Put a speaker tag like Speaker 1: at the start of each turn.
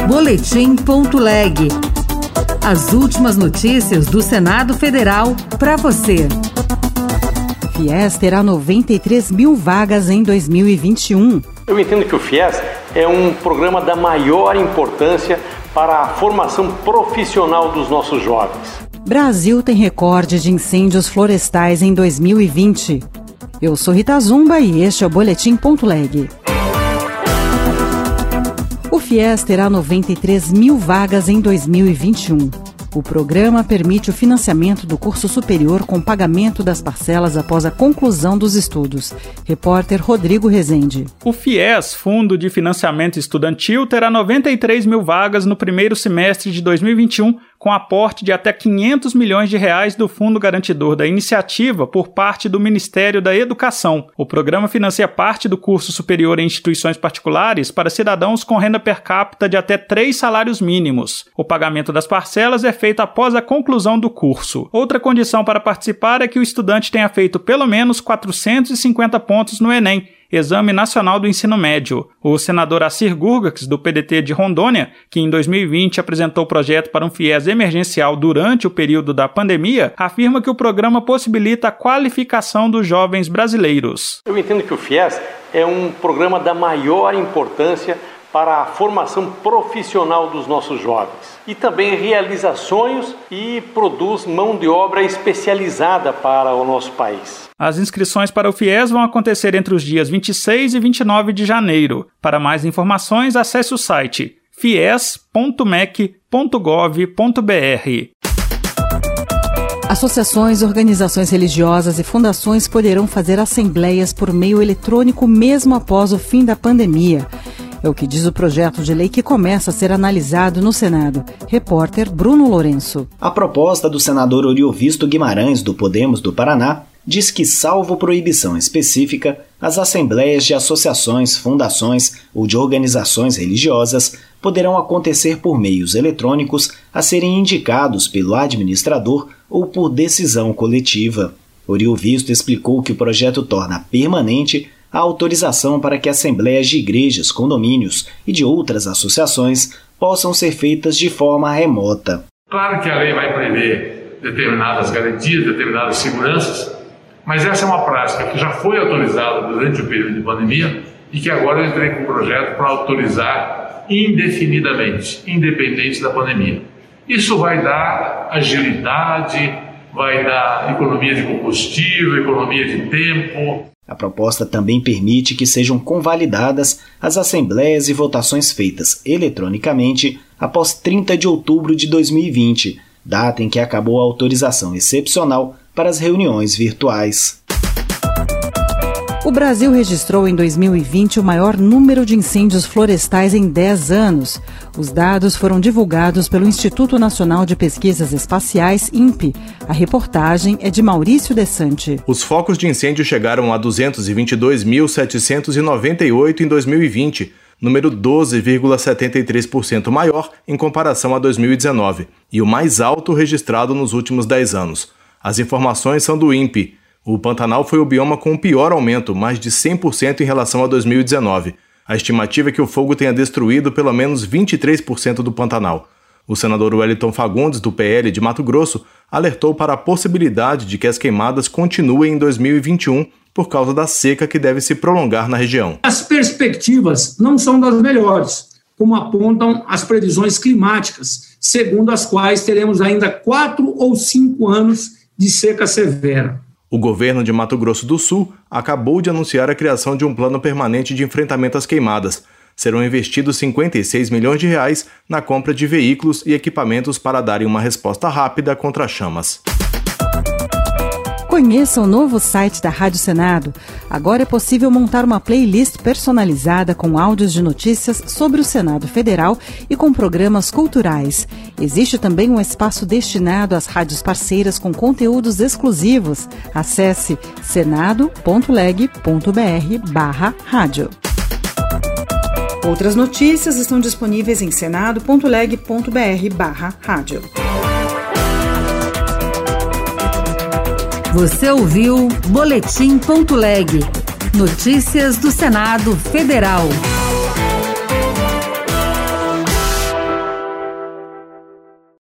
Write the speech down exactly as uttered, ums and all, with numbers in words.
Speaker 1: Boletim.leg. As últimas notícias do Senado Federal para você. FIES terá noventa e três mil vagas em dois mil e vinte e um.
Speaker 2: Eu entendo que o FIES é um programa da maior importância para a formação profissional dos nossos jovens.
Speaker 1: Brasil tem recorde de incêndios florestais em dois mil e vinte. Eu sou Rita Zumba e este é o Boletim.leg. O FIES terá noventa e três mil vagas em dois mil e vinte e um. O programa permite o financiamento do curso superior com pagamento das parcelas após a conclusão dos estudos. Repórter Rodrigo Rezende.
Speaker 3: O FIES, Fundo de Financiamento Estudantil, terá noventa e três mil vagas no primeiro semestre de dois mil e vinte e um, com aporte de até quinhentos milhões de reais do Fundo Garantidor da Iniciativa por parte do Ministério da Educação. O programa financia parte do curso superior em instituições particulares para cidadãos com renda per capita de até três salários mínimos. O pagamento das parcelas é feito após a conclusão do curso. Outra condição para participar é que o estudante tenha feito pelo menos quatrocentos e cinquenta pontos no Enem, Exame Nacional do Ensino Médio. O senador Assir Gurgax, do P D T de Rondônia, que em dois mil e vinte apresentou o projeto para um FIES emergencial durante o período da pandemia, afirma que o programa possibilita a qualificação dos jovens brasileiros.
Speaker 2: Eu entendo que o FIES é um programa da maior importância para a formação profissional dos nossos jovens. E também realiza sonhos e produz mão de obra especializada para o nosso país.
Speaker 3: As inscrições para o FIES vão acontecer entre os dias vinte e seis e vinte e nove de janeiro. Para mais informações, acesse o site fies ponto mec ponto gov ponto br.
Speaker 1: Associações, organizações religiosas e fundações poderão fazer assembleias por meio eletrônico mesmo após o fim da pandemia. É o que diz o projeto de lei que começa a ser analisado no Senado. Repórter Bruno Lourenço.
Speaker 4: A proposta do senador Oriovisto Guimarães, do Podemos do Paraná, diz que, salvo proibição específica, as assembleias de associações, fundações ou de organizações religiosas poderão acontecer por meios eletrônicos a serem indicados pelo administrador ou por decisão coletiva. Oriovisto explicou que o projeto torna permanente a autorização para que assembleias de igrejas, condomínios e de outras associações possam ser feitas de forma remota.
Speaker 5: Claro que a lei vai prever determinadas garantias, determinadas seguranças, mas essa é uma prática que já foi autorizada durante o período de pandemia e que agora eu entrei com um projeto para autorizar indefinidamente, independente da pandemia. Isso vai dar agilidade, vai dar economia de combustível, economia de tempo.
Speaker 4: A proposta também permite que sejam convalidadas as assembleias e votações feitas eletronicamente após trinta de outubro de dois mil e vinte, data em que acabou a autorização excepcional para as reuniões virtuais.
Speaker 1: O Brasil registrou em dois mil e vinte o maior número de incêndios florestais em dez anos. Os dados foram divulgados pelo Instituto Nacional de Pesquisas Espaciais, INPE. A reportagem é de Maurício Desante.
Speaker 6: Os focos de incêndio chegaram a duzentos e vinte e dois mil, setecentos e noventa e oito em dois mil e vinte, número doze vírgula setenta e três por cento maior em comparação a dois mil e dezenove, e o mais alto registrado nos últimos dez anos. As informações são do INPE. O Pantanal foi o bioma com o pior aumento, mais de cem por cento em relação a dois mil e dezenove. A estimativa é que o fogo tenha destruído pelo menos vinte e três por cento do Pantanal. O senador Wellington Fagundes, do P L de Mato Grosso, alertou para a possibilidade de que as queimadas continuem em dois mil e vinte e um por causa da seca que deve se prolongar na região.
Speaker 7: As perspectivas não são das melhores, como apontam as previsões climáticas, segundo as quais teremos ainda quatro ou cinco anos de seca severa.
Speaker 6: O governo de Mato Grosso do Sul acabou de anunciar a criação de um plano permanente de enfrentamento às queimadas. Serão investidos cinquenta e seis milhões de reais na compra de veículos e equipamentos para darem uma resposta rápida contra as chamas.
Speaker 1: Conheça o novo site da Rádio Senado. Agora é possível montar uma playlist personalizada com áudios de notícias sobre o Senado Federal e com programas culturais. Existe também um espaço destinado às rádios parceiras com conteúdos exclusivos. Acesse senado ponto leg ponto br barra rádio. Outras notícias estão disponíveis em senado ponto leg ponto br barra rádio. Você ouviu Boletim.leg. Notícias do Senado Federal.